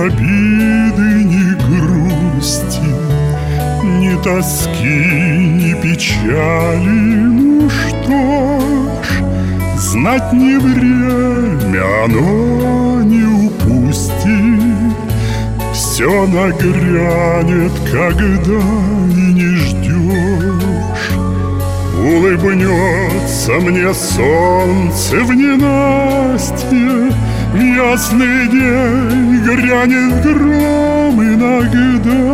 обиды, ни грусти, ни тоски, ни печали. Ну что ж, знать не время, оно не упустит. Все нагрянет, когда и не ждешь. Улыбнется мне солнце в ненастье, в ясный день грянет гром иногда.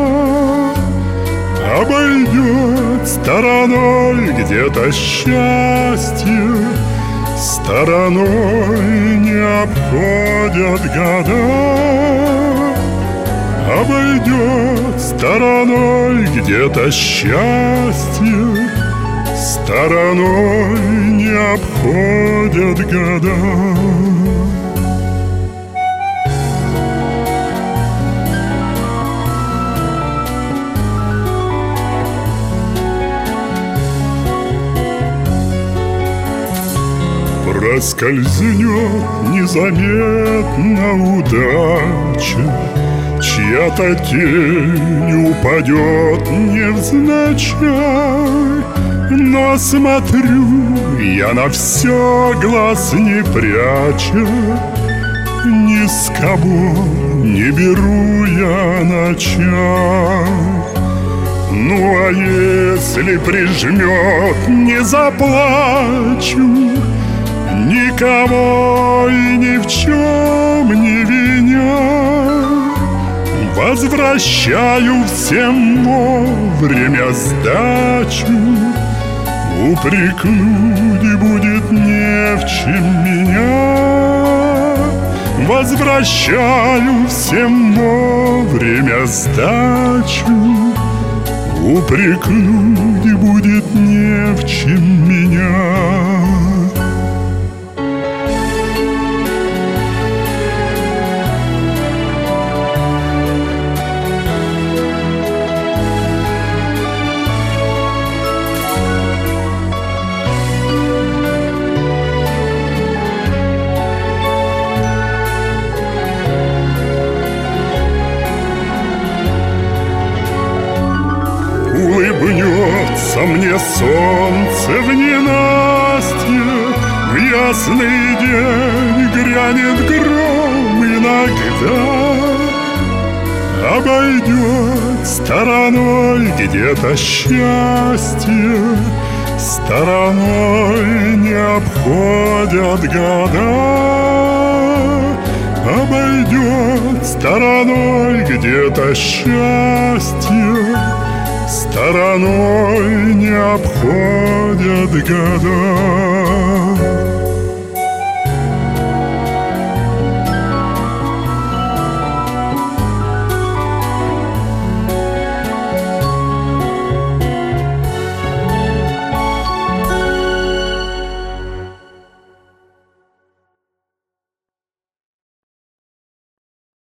Обойдет стороной где-то счастье, стороной не обходят года. Обойдет стороной где-то счастье, стороной не обходят года. Проскользнет незаметно удача, чья-то тень упадет невзначай. Но смотрю я на все, глаз не пряча, ни с кого не беру я на чай. Ну а если прижмет, не заплачу, никого и ни в чем не виня. Возвращаю всем вовремя сдачу, упрекнуть будет не в чем меня. Возвращаю всем вовремя сдачу, упрекнуть будет не в чем меня. Улыбнется мне солнце в ненастье, в ясный день грянет гром иногда. Обойдет стороной где-то счастье, стороной не обходят года. Обойдет стороной где-то счастье, стороной не обходят года.